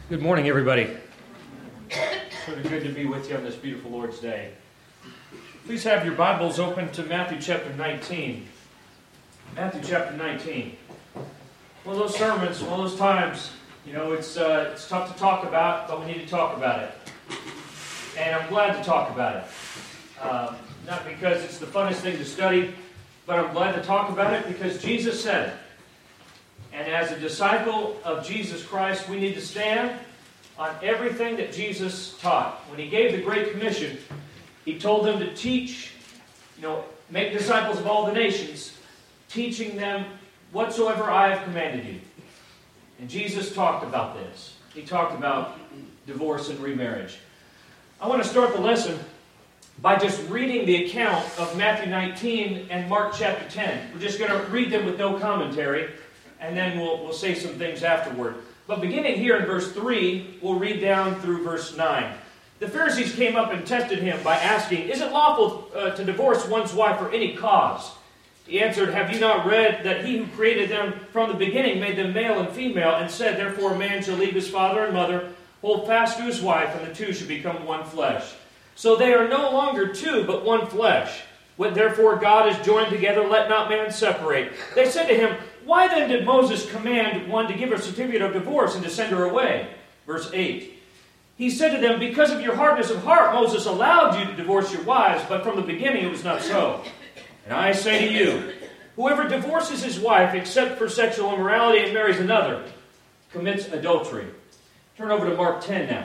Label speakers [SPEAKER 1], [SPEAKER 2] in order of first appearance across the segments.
[SPEAKER 1] Good morning, everybody. It's really good to be with you on this beautiful Lord's Day. Please have your Bibles open to Matthew chapter 19. Matthew chapter 19. One of those sermons, one of those times, it's tough to talk about, but we need to talk about it. And I'm glad to talk about it. Not because it's the funnest thing to study, but I'm glad to talk about it because Jesus said it. And as a disciple of Jesus Christ, we need to stand on everything that Jesus taught. When He gave the Great Commission, He told them to teach, make disciples of all the nations, teaching them whatsoever I have commanded you. And Jesus talked about this. He talked about divorce and remarriage. I want to start the lesson by just reading the account of Matthew 19 and Mark chapter 10. We're just going to read them with no commentary. And then we'll say some things afterward. But beginning here in verse 3, we'll read down through verse 9. The Pharisees came up and tested Him by asking, "Is it lawful to divorce one's wife for any cause?" He answered, "Have you not read that He who created them from the beginning made them male and female, and said, Therefore a man shall leave his father and mother, hold fast to his wife, and the two shall become one flesh. So they are no longer two, but one flesh. What therefore God has joined together, let not man separate." They said to Him, "Why then did Moses command one to give a certificate of divorce and to send her away?" Verse 8. He said to them, "Because of your hardness of heart, Moses allowed you to divorce your wives, but from the beginning it was not so. And I say to you, whoever divorces his wife except for sexual immorality and marries another commits adultery." Turn over to Mark 10 now.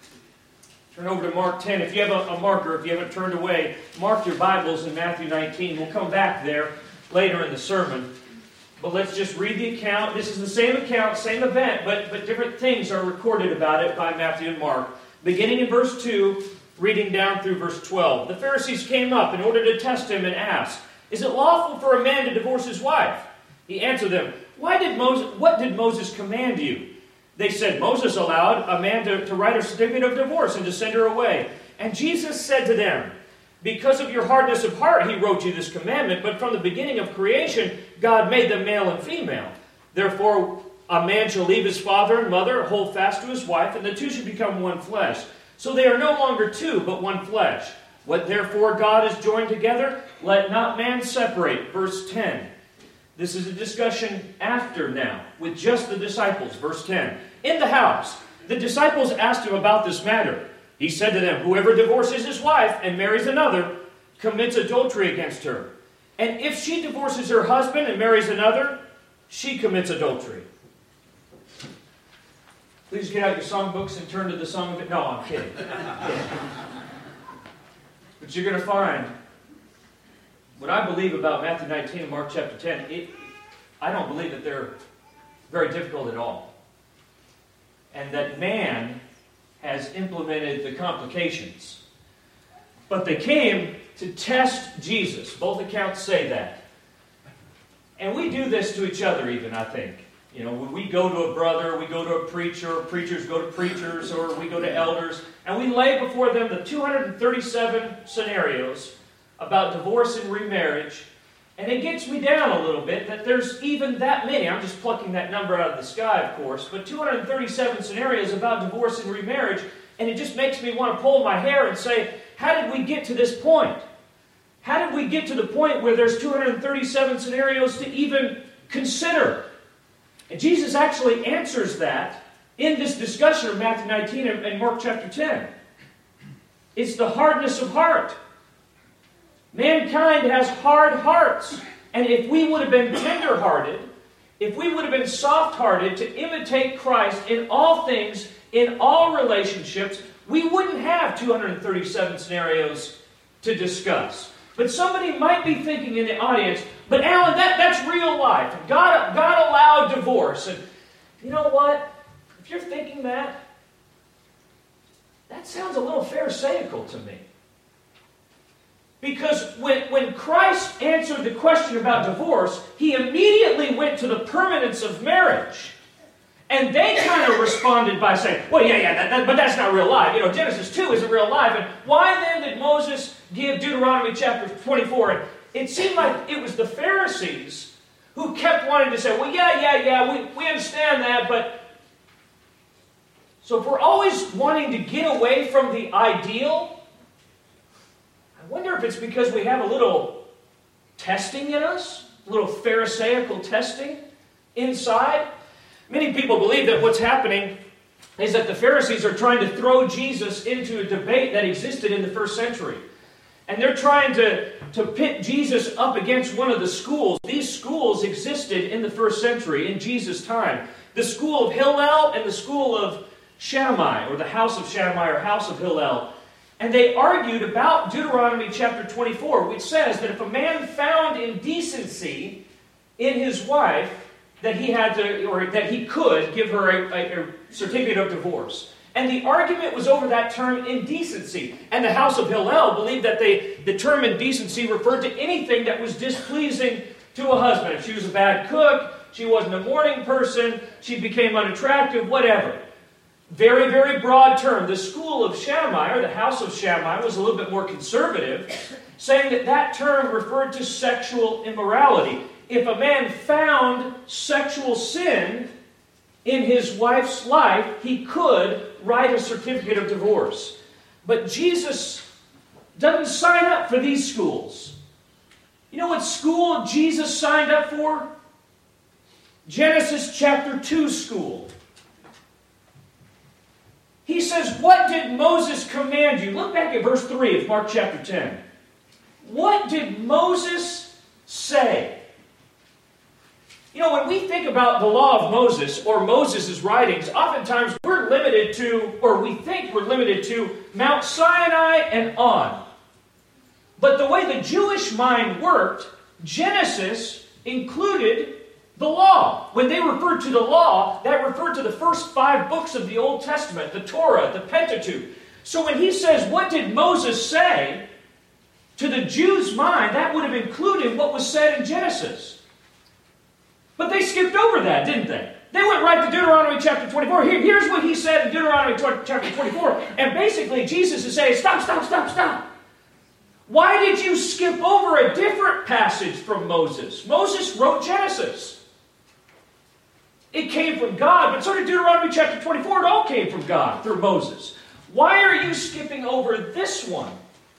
[SPEAKER 1] Turn over to Mark 10. If you have a marker, if you haven't turned away, mark your Bibles in Matthew 19. We'll come back there later in the sermon. But let's just read the account. This is the same account, same event, but different things are recorded about it by Matthew and Mark. Beginning in verse 2, reading down through verse 12. The Pharisees came up in order to test Him and asked, "Is it lawful for a man to divorce his wife?" He answered them, what did Moses command you?" They said, "Moses allowed a man to write a certificate of divorce and to send her away." And Jesus said to them, "Because of your hardness of heart He wrote you this commandment, but from the beginning of creation God made them male and female. Therefore a man shall leave his father and mother, hold fast to his wife, and the two shall become one flesh. So they are no longer two, but one flesh. What therefore God has joined together, let not man separate." Verse 10. This is a discussion after now, with just the disciples. Verse 10. In the house, the disciples asked Him about this matter. He said to them, "Whoever divorces his wife and marries another commits adultery against her. And if she divorces her husband and marries another, she commits adultery." Please get out your songbooks and turn to the Song of it. No, I'm kidding. But you're going to find what I believe about Matthew 19 and Mark chapter 10. I don't believe that they're very difficult at all. And that man has implemented the complications. But they came to test Jesus. Both accounts say that. And we do this to each other even, I think. When we go to a brother, we go to a preacher, or preachers go to preachers, or we go to elders, and we lay before them the 237 scenarios about divorce and remarriage. And it gets me down a little bit that there's even that many. I'm just plucking that number out of the sky, of course. But 237 scenarios about divorce and remarriage. And it just makes me want to pull my hair and say, how did we get to this point? How did we get to the point where there's 237 scenarios to even consider? And Jesus actually answers that in this discussion of Matthew 19 and Mark chapter 10. It's the hardness of heart. Mankind has hard hearts. And if we would have been tender-hearted, if we would have been soft-hearted to imitate Christ in all things, in all relationships, we wouldn't have 237 scenarios to discuss. But somebody might be thinking in the audience, "But Alan, that's real life. God allowed divorce." And you know what? If you're thinking that sounds a little pharisaical to me. Because when Christ answered the question about divorce, He immediately went to the permanence of marriage. And they kind of responded by saying, "Well, but that's not real life. Genesis 2 isn't real life. And why then did Moses give Deuteronomy chapter 24? And it seemed like it was the Pharisees who kept wanting to say, "Well, we understand that, but So if we're always wanting to get away from the ideal, I wonder if it's because we have a little testing in us, a little Pharisaical testing inside. Many people believe that what's happening is that the Pharisees are trying to throw Jesus into a debate that existed in the first century. And they're trying to pit Jesus up against one of the schools. These schools existed in the first century, in Jesus' time. The school of Hillel and the school of Shammai, or the house of Shammai, or house of Hillel. And they argued about Deuteronomy chapter 24, which says that if a man found indecency in his wife, that he had to, or that he could give her a certificate of divorce. And the argument was over that term indecency. And the house of Hillel believed that the term indecency referred to anything that was displeasing to a husband. If she was a bad cook, she wasn't a morning person, she became unattractive, whatever. Very, very broad term. The school of Shammai, or the house of Shammai, was a little bit more conservative, saying that that term referred to sexual immorality. If a man found sexual sin in his wife's life, he could write a certificate of divorce. But Jesus doesn't sign up for these schools. You know what school Jesus signed up for? Genesis chapter 2 school. He says, what did Moses command you? Look back at verse 3 of Mark chapter 10. What did Moses say? You know, when we think about the law of Moses or Moses' writings, oftentimes we're limited to, or we think we're limited to, Mount Sinai and on. But the way the Jewish mind worked, Genesis included the law. When they referred to the law, that referred to the first 5 books of the Old Testament, the Torah, the Pentateuch. So when he says, what did Moses say? To the Jews' mind, that would have included what was said in Genesis. But they skipped over that, didn't they? They went right to Deuteronomy chapter 24. Here's what he said in Deuteronomy chapter 24. And basically, Jesus is saying, stop. Why did you skip over a different passage from Moses? Moses wrote Genesis. It came from God, but so did Deuteronomy chapter 24. It all came from God through Moses. Why are you skipping over this one?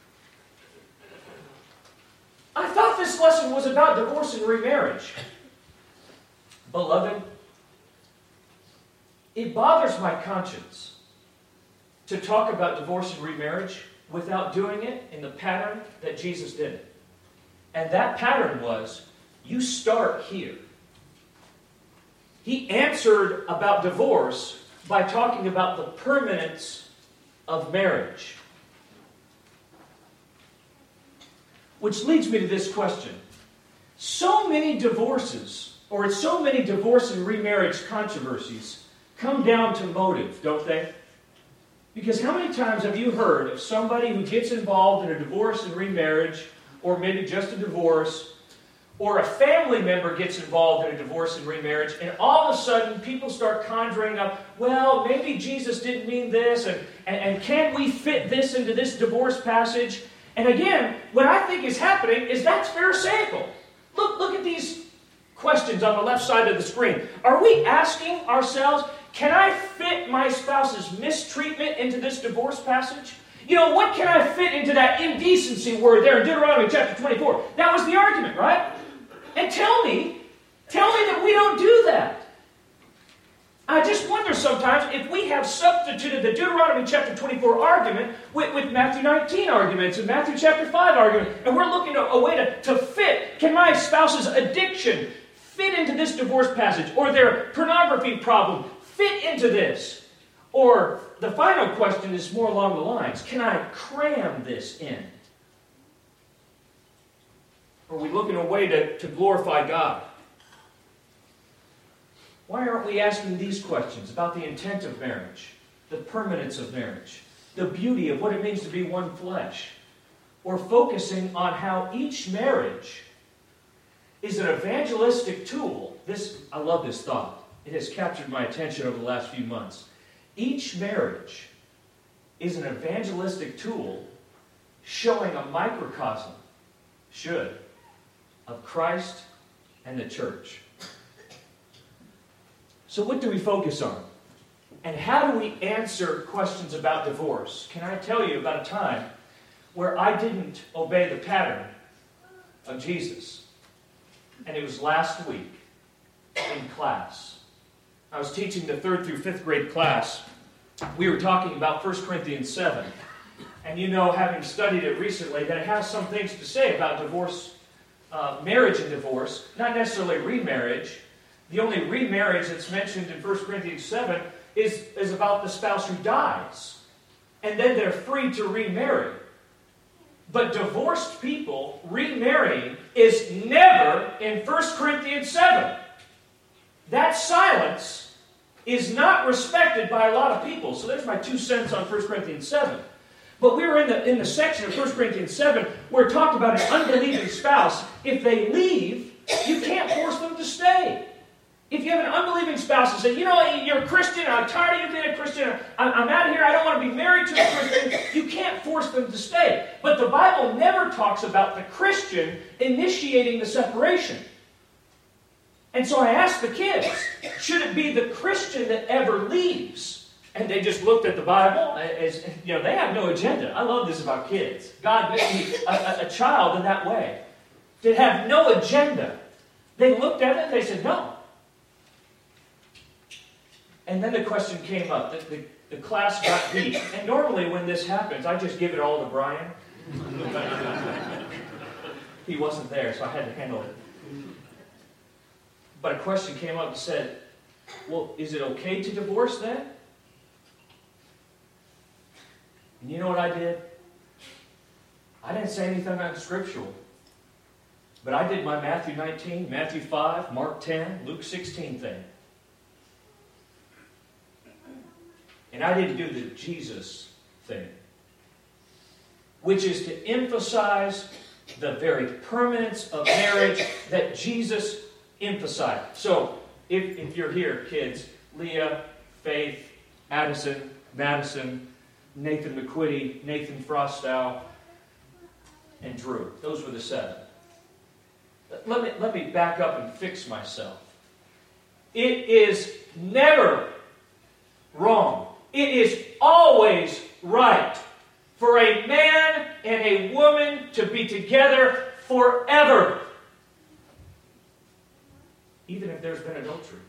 [SPEAKER 1] I thought this lesson was about divorce and remarriage. Beloved, it bothers my conscience to talk about divorce and remarriage without doing it in the pattern that Jesus did it. And that pattern was, you start here. He answered about divorce by talking about the permanence of marriage. Which leads me to this question. So many divorces, or so many divorce and remarriage controversies, come down to motive, don't they? Because how many times have you heard of somebody who gets involved in a divorce and remarriage, or maybe just a divorce, or a family member gets involved in a divorce and remarriage, and all of a sudden people start conjuring up, well, maybe Jesus didn't mean this, and can we fit this into this divorce passage? And again, what I think is happening is that's Pharisaical. Look at these questions on the left side of the screen. Are we asking ourselves, can I fit my spouse's mistreatment into this divorce passage? You know, what can I fit into that indecency word there in Deuteronomy chapter 24? That was the argument, right? And tell me that we don't do that. I just wonder sometimes if we have substituted the Deuteronomy chapter 24 argument with Matthew 19 arguments and Matthew chapter 5 argument, and we're looking at a way to fit. Can my spouse's addiction fit into this divorce passage? Or their pornography problem fit into this? Or the final question is more along the lines, can I cram this in? Are we looking at a way to glorify God? Why aren't we asking these questions about the intent of marriage, the permanence of marriage, the beauty of what it means to be one flesh, or focusing on how each marriage is an evangelistic tool? I love this thought. It has captured my attention over the last few months. Each marriage is an evangelistic tool showing a microcosm, of Christ and the church. So what do we focus on? And how do we answer questions about divorce? Can I tell you about a time where I didn't obey the pattern of Jesus? And it was last week in class. I was teaching the 3rd through 5th grade class. We were talking about 1 Corinthians 7. And you know, having studied it recently, that it has some things to say about divorce, marriage and divorce, not necessarily remarriage. The only remarriage that's mentioned in 1 Corinthians 7 is about the spouse who dies. And then they're free to remarry. But divorced people remarrying is never in 1 Corinthians 7. That silence is not respected by a lot of people. So there's my 2 cents on 1 Corinthians 7. But we were in the section of 1 Corinthians 7 where it talked about an unbelieving spouse. If they leave, you can't force them to stay. If you have an unbelieving spouse and say, you know, you're a Christian, I'm tired of you being a Christian, I'm out of here, I don't want to be married to a Christian, you can't force them to stay. But the Bible never talks about the Christian initiating the separation. And so I asked the kids, should it be the Christian that ever leaves? And they just looked at the Bible as, you know, they have no agenda. I love this about kids. God made me a child in that way. They have no agenda. They looked at it and they said, no. And then the question came up. The class got deep. And normally when this happens, I just give it all to Brian. He wasn't there, so I had to handle it. But a question came up and said, well, is it okay to divorce then? And you know what I did? I didn't say anything unscriptural. But I did my Matthew 19, Matthew 5, Mark 10, Luke 16 thing. And I didn't do the Jesus thing, which is to emphasize the very permanence of marriage that Jesus emphasized. So, if you're here, kids, Leah, Faith, Addison, Madison, Nathan McQuitty, Nathan Frostow, and Drew. Those were the 7. Let me back up and fix myself. It is never wrong. It is always right for a man and a woman to be together forever. Even if there's been adultery.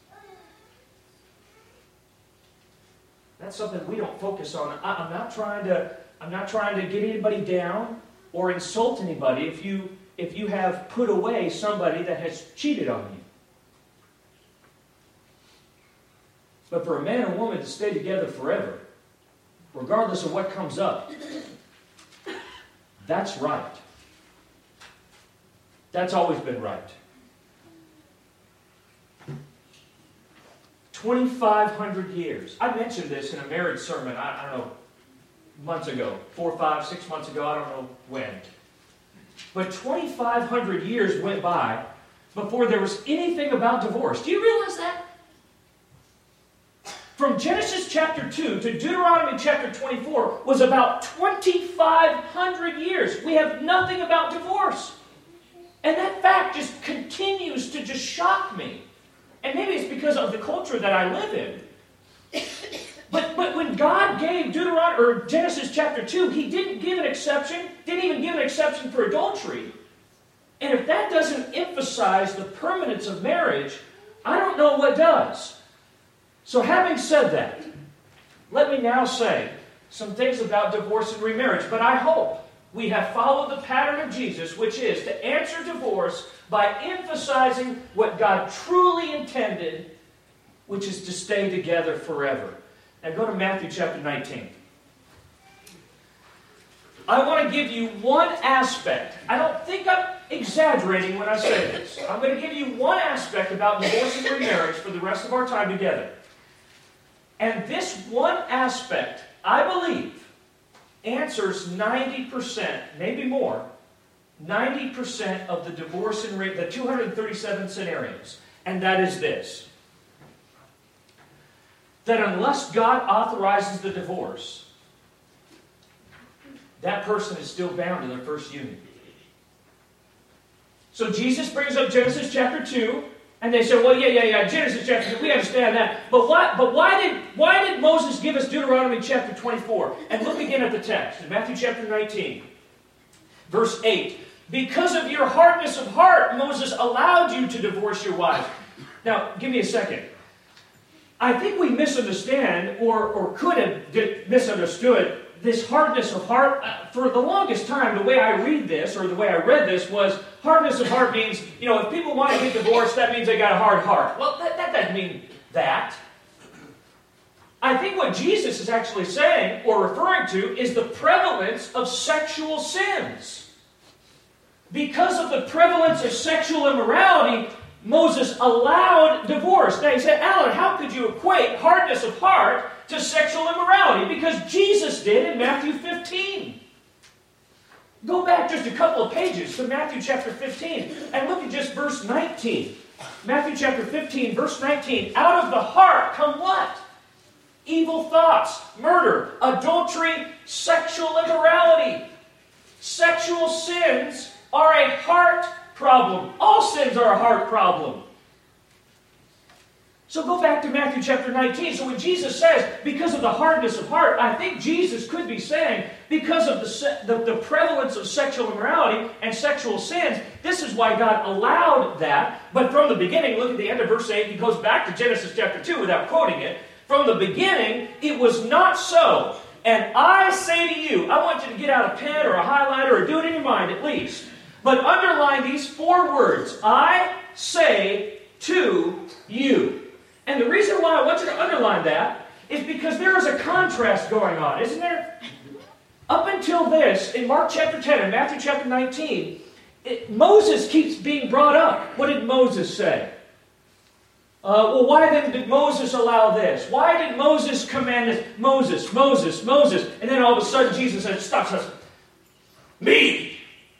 [SPEAKER 1] That's something we don't focus on. I'm not trying to get anybody down or insult anybody if you have put away somebody that has cheated on you. But for a man and woman to stay together forever, regardless of what comes up, that's right. That's always been right. 2,500 years. I mentioned this in a marriage sermon, I don't know, months ago. 4, 5, 6 months ago, I don't know when. But 2,500 years went by before there was anything about divorce. Do you realize that? From Genesis chapter 2 to Deuteronomy chapter 24 was about 2,500 years. We have nothing about divorce. And that fact just continues to just shock me. And maybe it's because of the culture that I live in. But when God gave Deuteronomy or Genesis chapter 2, He didn't give an exception, didn't even give an exception for adultery. And if that doesn't emphasize the permanence of marriage, I don't know what does. So having said that, let me now say some things about divorce and remarriage. But I hope we have followed the pattern of Jesus, which is to answer divorce by emphasizing what God truly intended, which is to stay together forever. Now go to Matthew chapter 19. I want to give you one aspect. I don't think I'm exaggerating when I say this. I'm going to give you one aspect about divorce and remarriage for the rest of our time together. And this one aspect, I believe, answers 90%, maybe more, 90% of the divorce and the 237 scenarios. And that is this. That unless God authorizes the divorce, that person is still bound to their first union. So Jesus brings up Genesis chapter 2, and they say, well, yeah, Genesis chapter 2, we understand that. But why why did Moses give us Deuteronomy chapter 24? And look again at the text in Matthew chapter 19, verse 8. Because of your hardness of heart, Moses allowed you to divorce your wife. Now, give me a second. I think we misunderstand, or could have misunderstood, this hardness of heart. For the longest time, the way I read this, or the way I read this, was hardness of heart means, if people want to get divorced, that means they got a hard heart. Well, that doesn't mean that. I think what Jesus is actually saying, or referring to, is the prevalence of sexual sins. Because of the prevalence of sexual immorality, Moses allowed divorce. Now you say, Alan, how could you equate hardness of heart to sexual immorality? Because Jesus did in Matthew 15. Go back just a couple of pages to Matthew chapter 15 and look at just verse 19. Matthew chapter 15, verse 19. Out of the heart come what? Evil thoughts, murder, adultery, sexual immorality. Sexual sins are a heart problem. All sins are a heart problem. So go back to Matthew chapter 19. So when Jesus says, because of the hardness of heart, I think Jesus could be saying, because of the prevalence of sexual immorality and sexual sins, this is why God allowed that. But from the beginning, look at the end of verse 8, he goes back to Genesis chapter 2 without quoting it. From the beginning, it was not so. And I say to you, I want you to get out a pen or a highlighter or do it in your mind at least. But underline these 4 words. I say to you. And the reason why I want you to underline that is because there is a contrast going on, isn't there? Up until this, in Mark chapter 10 and Matthew chapter 19, Moses keeps being brought up. What did Moses say? Well, why then did Moses allow this? Why did Moses command this? Moses, Moses, Moses. And then all of a sudden Jesus says, stop. Me!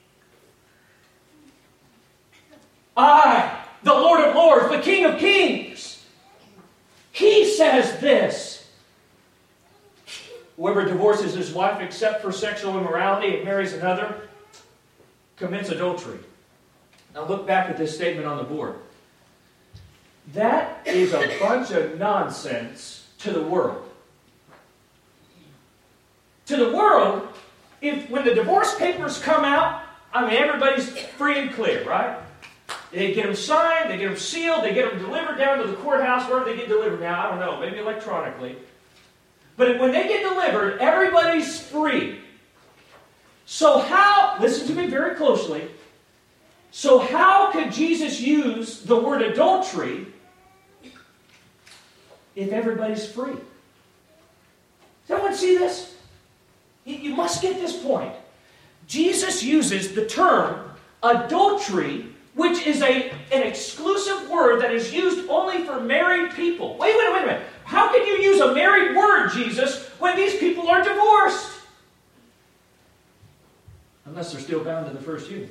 [SPEAKER 1] I, the Lord of Lords, the King of Kings. He says this. Whoever divorces his wife except for sexual immorality and marries another commits adultery. Now look back at this statement on the board. That is a bunch of nonsense to the world. To the world, when the divorce papers come out, everybody's free and clear, right? They get them signed, they get them sealed, they get them delivered down to the courthouse, wherever they get delivered now, I don't know, maybe electronically. But when they get delivered, everybody's free. So how, listen to me very closely, so how could Jesus use the word adultery if everybody's free? Does everyone see this? You must get this point. Jesus uses the term adultery, which is an exclusive word that is used only for married people. Wait a minute. How can you use a married word, Jesus, when these people are divorced? Unless they're still bound to the first union.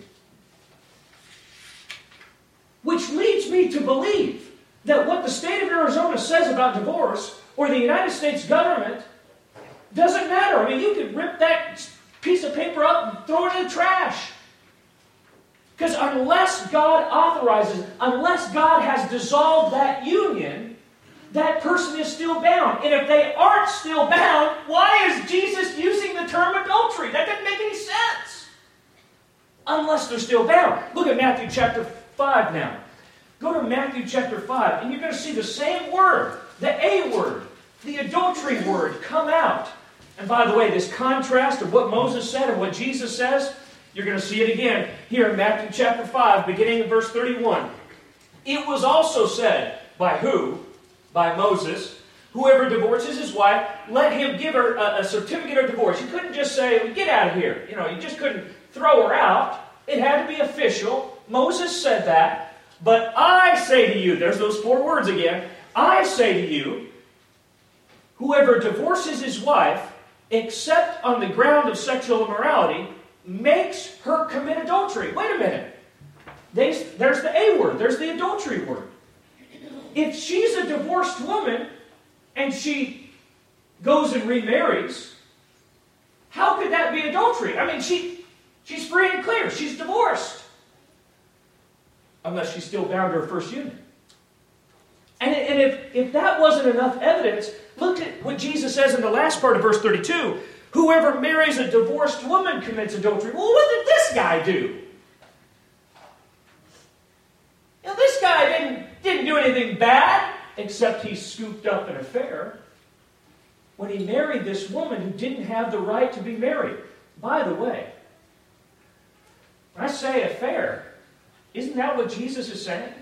[SPEAKER 1] Which leads me to believe that what the state of Arizona says about divorce, or the United States government, doesn't matter. You could rip that piece of paper up and throw it in the trash. Because unless God authorizes, unless God has dissolved that union, that person is still bound. And if they aren't still bound, why is Jesus using the term adultery? That doesn't make any sense. Unless they're still bound. Look at Matthew chapter 5 now. Go to Matthew chapter 5, and you're going to see the same word, the A word, the adultery word, come out. And by the way, this contrast of what Moses said and what Jesus says, you're going to see it again here in Matthew chapter 5, beginning in verse 31. It was also said, by who? By Moses. Whoever divorces his wife, let him give her a certificate of divorce. You couldn't just say, get out of here. You just couldn't throw her out. It had to be official. Moses said that. But I say to you, there's those 4 words again. I say to you, whoever divorces his wife, except on the ground of sexual immorality, makes her commit adultery. Wait a minute. There's the A word. There's the adultery word. If she's a divorced woman and she goes and remarries, how could that be adultery? She's free and clear. She's divorced. Unless she's still bound to her first union. And if that wasn't enough evidence, look at what Jesus says in the last part of verse 32. Whoever marries a divorced woman commits adultery. Well, what did this guy do? This guy didn't do anything bad, except he scooped up an affair when he married this woman who didn't have the right to be married. By the way, when I say affair, isn't that what Jesus is saying?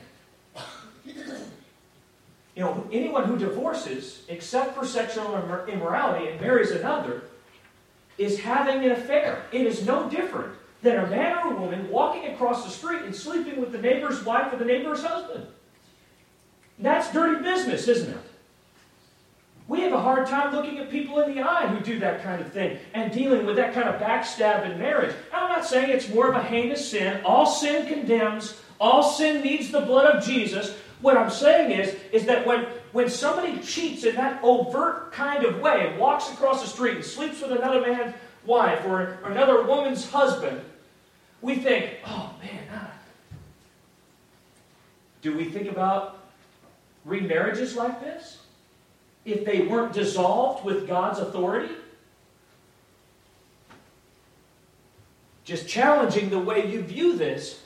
[SPEAKER 1] Anyone who divorces, except for sexual immorality, and marries another, is having an affair. It is no different than a man or a woman walking across the street and sleeping with the neighbor's wife or the neighbor's husband. That's dirty business, isn't it? We have a hard time looking at people in the eye who do that kind of thing and dealing with that kind of backstab in marriage. I'm not saying it's more of a heinous sin. All sin condemns. All sin needs the blood of Jesus. What I'm saying is that when somebody cheats in that overt kind of way and walks across the street and sleeps with another man's wife or another woman's husband, we think, oh man, do we think about remarriages like this? If they weren't dissolved with God's authority? Just challenging the way you view this,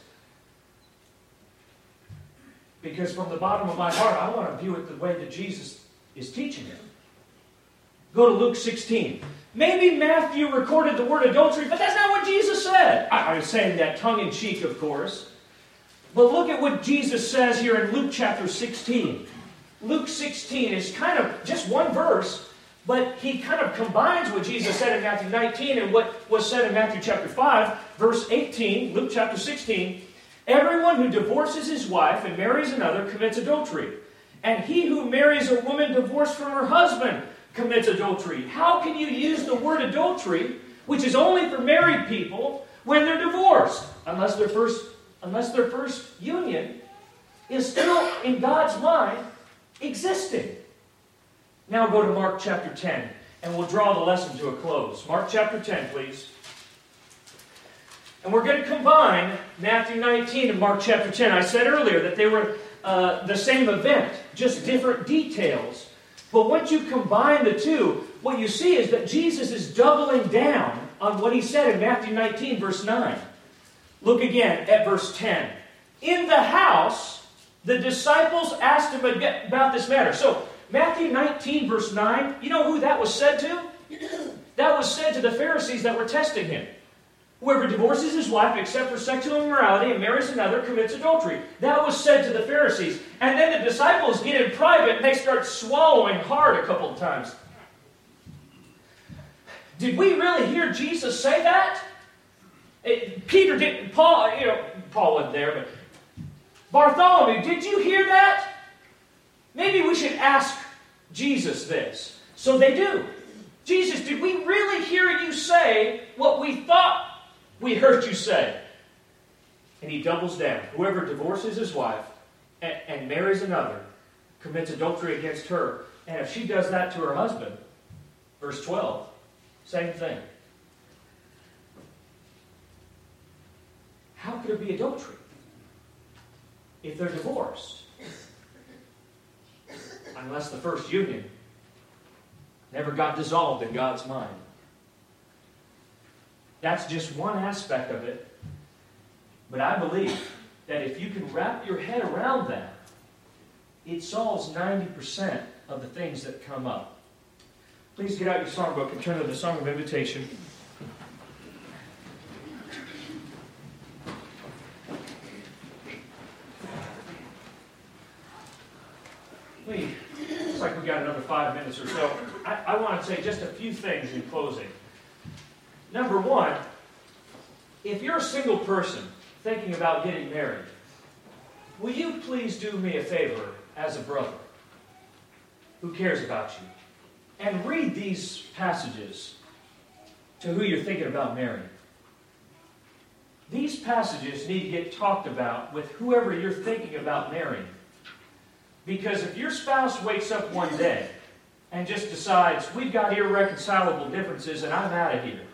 [SPEAKER 1] because from the bottom of my heart, I want to view it the way that Jesus is teaching it. Go to Luke 16. Maybe Matthew recorded the word adultery, but that's not what Jesus said. I was saying that tongue-in-cheek, of course. But look at what Jesus says here in Luke chapter 16. Luke 16 is kind of just one verse, but he kind of combines what Jesus said in Matthew 19 and what was said in Matthew chapter 5, verse 18, Luke chapter 16. Everyone who divorces his wife and marries another commits adultery. And he who marries a woman divorced from her husband commits adultery. How can you use the word adultery, which is only for married people, when they're divorced? Unless their first union is still, in God's mind, existing. Now go to Mark chapter 10, and we'll draw the lesson to a close. Mark chapter 10, please. And we're going to combine Matthew 19 and Mark chapter 10. I said earlier that they were the same event, just different details. But once you combine the two, what you see is that Jesus is doubling down on what he said in Matthew 19, verse 9. Look again at verse 10. In the house, the disciples asked him about this matter. So, Matthew 19, verse 9, you know who that was said to? That was said to the Pharisees that were testing him. Whoever divorces his wife except for sexual immorality and marries another commits adultery. That was said to the Pharisees. And then the disciples get in private and they start swallowing hard a couple of times. Did we really hear Jesus say that? Peter didn't, Paul wasn't there, but Bartholomew, did you hear that? Maybe we should ask Jesus this. So they do. Jesus, did we really hear you say what we thought we heard you say? And he doubles down. Whoever divorces his wife and marries another commits adultery against her. And if she does that to her husband, verse 12, same thing. How could it be adultery if they're divorced? Unless the first union never got dissolved in God's mind. That's just one aspect of it. But I believe that if you can wrap your head around that, it solves 90% of the things that come up. Please get out your songbook and turn to the Song of Invitation. Looks like we got another 5 minutes or so. I want to say just a few things in closing. Number one, if you're a single person thinking about getting married, will you please do me a favor as a brother who cares about you and read these passages to who you're thinking about marrying? These passages need to get talked about with whoever you're thinking about marrying. Because if your spouse wakes up one day and just decides, we've got irreconcilable differences and I'm out of here,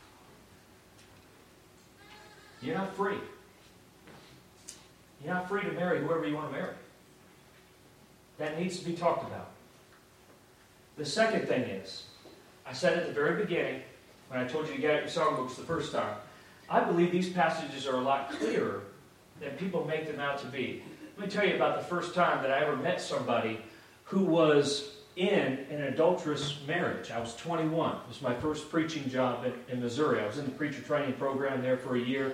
[SPEAKER 1] you're not free. You're not free to marry whoever you want to marry. that needs to be talked about. The second thing is, I said at the very beginning, when I told you to get out your songbooks the first time, I believe these passages are a lot clearer than people make them out to be. Let me tell you about the first time that I ever met somebody who was in an adulterous marriage. I was 21. It was my first preaching job in Missouri. I was in the preacher training program there for a year.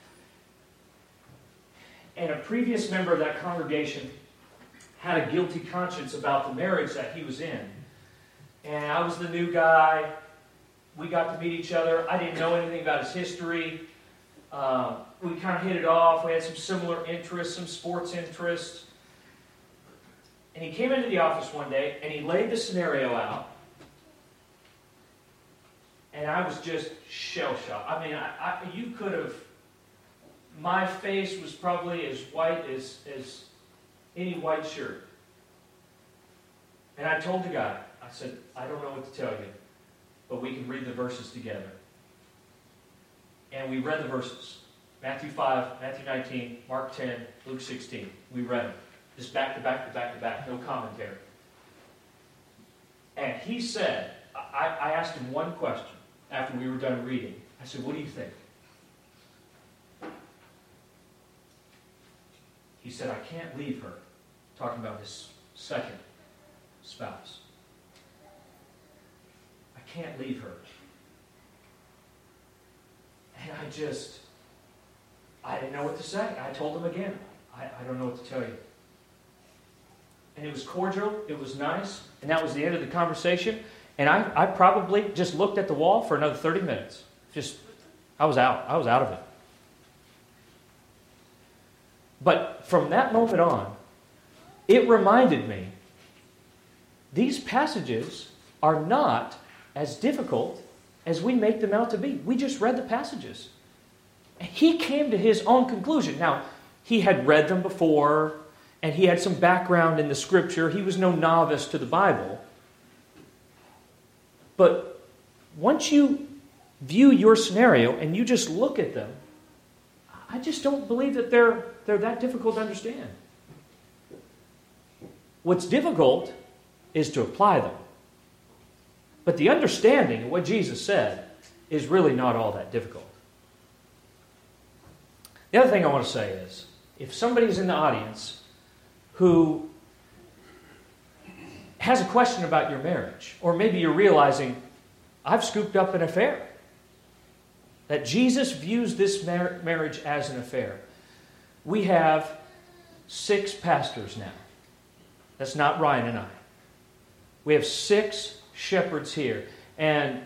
[SPEAKER 1] And a previous member of that congregation had a guilty conscience about the marriage that he was in. And I was the new guy. We got to meet each other. I didn't know anything about his history. We kind of hit it off. We had some similar interests, some sports interests. And he came into the office one day, and he laid the scenario out. And I was just shell-shocked. I mean, you could have... My face was probably as white as any white shirt. And I told the guy, I said, I don't know what to tell you, but we can read the verses together. And we read the verses. Matthew 5, Matthew 19, Mark 10, Luke 16. We read them. Just back to back to back to back, no commentary. And he said, I asked him one question after we were done reading. I said, what do you think? He said, I can't leave her. Talking about his second spouse. I can't leave her. And I didn't know what to say. I told him again, I don't know what to tell you. And it was cordial, it was nice, and that was the end of the conversation. And I probably just looked at the wall for another 30 minutes. I was out of it. But from that moment on, it reminded me, these passages are not as difficult as we make them out to be. We just read the passages. He came to his own conclusion. Now, he had read them before, and he had some background in the Scripture. He was no novice to the Bible. But once you view your scenario and you just look at them, I just don't believe that they're that difficult to understand. What's difficult is to apply them. But the understanding of what Jesus said is really not all that difficult. The other thing I want to say is, if somebody's in the audience who has a question about your marriage, or maybe you're realizing, I've scooped up an affair, that Jesus views this marriage as an affair. We have 6 pastors now. That's not Ryan and I. We have 6 shepherds here. And,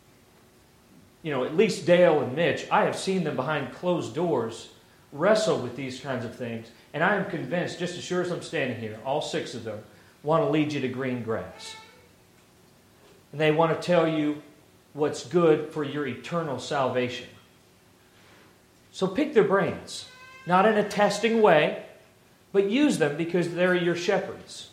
[SPEAKER 1] at least Dale and Mitch, I have seen them behind closed doors wrestle with these kinds of things. And I am convinced, just as sure as I'm standing here, all 6 of them want to lead you to green grass. And they want to tell you what's good for your eternal salvation. So pick their brains. Not in a testing way, but use them because they're your shepherds.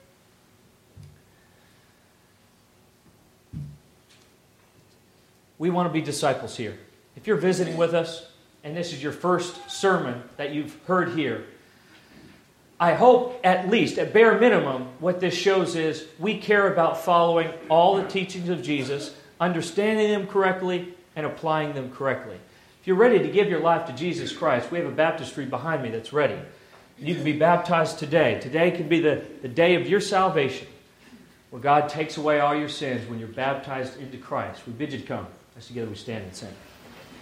[SPEAKER 1] We want to be disciples here. If you're visiting with us, and this is your first sermon that you've heard here, I hope at least, at bare minimum, what this shows is we care about following all the teachings of Jesus, understanding them correctly, and applying them correctly. If you're ready to give your life to Jesus Christ, we have a baptistry behind me that's ready. You can be baptized today. Today can be the day of your salvation, where God takes away all your sins when you're baptized into Christ. We bid you to come. As together we stand and sing.